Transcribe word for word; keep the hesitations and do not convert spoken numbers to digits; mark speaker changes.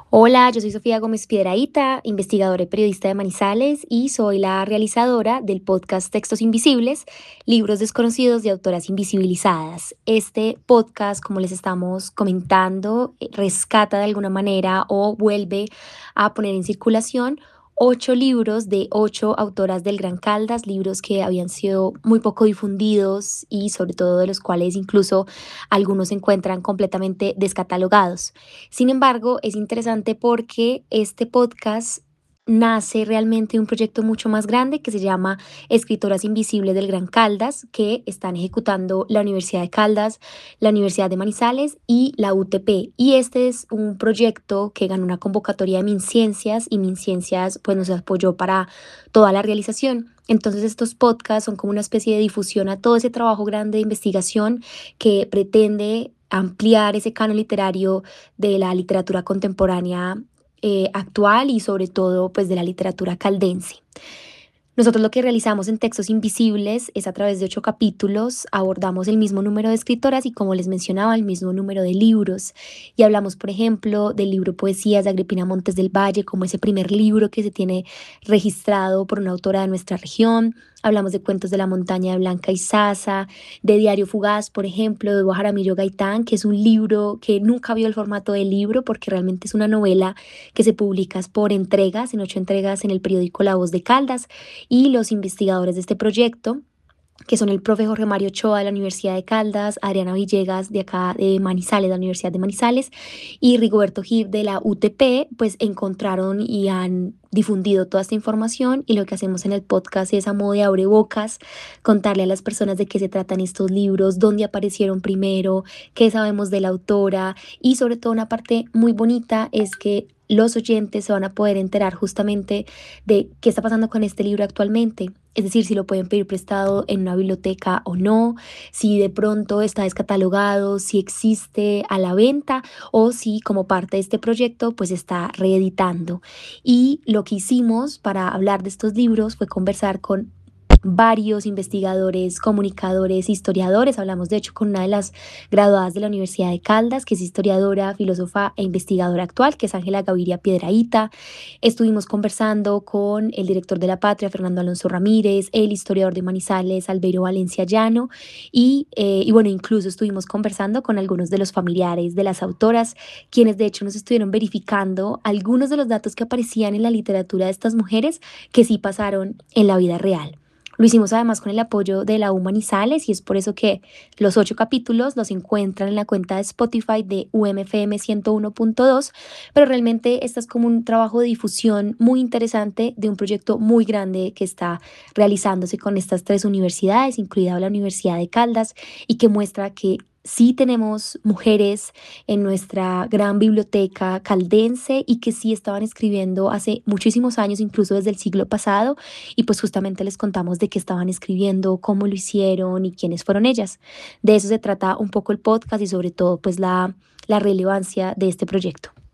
Speaker 1: Hola, yo soy Sofía Gómez Piedrahíta, investigadora y periodista de Manizales y soy la realizadora del podcast Textos Invisibles, libros desconocidos de autoras invisibilizadas. Este podcast, como les estamos comentando, eh, rescata de alguna manera o vuelve a poner en circulación ocho libros de ocho autoras del Gran Caldas, libros que habían sido muy poco difundidos y sobre todo de los cuales incluso algunos se encuentran completamente descatalogados. Sin embargo, es interesante porque este podcast nace realmente de un proyecto mucho más grande que se llama Escritoras Invisibles del Gran Caldas, que están ejecutando la Universidad de Caldas, la Universidad de Manizales y la U T P. Y este es un proyecto que ganó una convocatoria de MinCiencias y MinCiencias pues nos apoyó para toda la realización. Entonces estos podcasts son como una especie de difusión a todo ese trabajo grande de investigación que pretende ampliar ese canon literario de la literatura contemporánea eh, actual y sobre todo pues de la literatura caldense. Nosotros lo que realizamos en Textos Invisibles es a través de ocho capítulos, abordamos el mismo número de escritoras y como les mencionaba, el mismo número de libros. Y hablamos, por ejemplo, del libro Poesías de Agripina Montes del Valle, como ese primer libro que se tiene registrado por una autora de nuestra región. Hablamos de Cuentos de la Montaña de Blanca Izaza, de Diario Fugaz, por ejemplo, de Hugo Jaramillo Gaitán, que es un libro que nunca vio el formato de libro porque realmente es una novela que se publica por entregas, en ocho entregas en el periódico La Voz de Caldas y los investigadores de este proyecto, que son el profe Jorge Mario Ochoa de la Universidad de Caldas, Adriana Villegas de acá de Manizales, de la Universidad de Manizales, y Rigoberto Gil de la U T P, pues encontraron y han difundido toda esta información y lo que hacemos en el podcast es a modo de abrebocas, contarle a las personas de qué se tratan estos libros, dónde aparecieron primero, qué sabemos de la autora y sobre todo una parte muy bonita es que los oyentes se van a poder enterar justamente de qué está pasando con este libro actualmente. Es decir, si lo pueden pedir prestado en una biblioteca o no, si de pronto está descatalogado, si existe a la venta o si como parte de este proyecto pues está reeditando. Y lo que hicimos para hablar de estos libros fue conversar con varios investigadores, comunicadores, historiadores. Hablamos de hecho con una de las graduadas de la Universidad de Caldas, que es historiadora, filósofa e investigadora actual, que es Ángela Gaviria Piedrahíta. Estuvimos conversando con el director de La Patria, Fernando Alonso Ramírez, el historiador de Manizales, Albeiro Valencia Llano, y, eh, y bueno, incluso estuvimos conversando con algunos de los familiares de las autoras, quienes de hecho nos estuvieron verificando algunos de los datos que aparecían en la literatura de estas mujeres que sí pasaron en la vida real. Lo hicimos además con el apoyo de la U Manizales y es por eso que los ocho capítulos los encuentran en la cuenta de Spotify de U M F M ciento uno punto dos, pero realmente este es como un trabajo de difusión muy interesante de un proyecto muy grande que está realizándose con estas tres universidades, incluida la Universidad de Caldas, y que muestra que sí tenemos mujeres en nuestra gran biblioteca caldense y que sí estaban escribiendo hace muchísimos años, incluso desde el siglo pasado, y pues justamente les contamos de qué estaban escribiendo, cómo lo hicieron y quiénes fueron ellas. De eso se trata un poco el podcast y sobre todo pues la, la relevancia de este proyecto.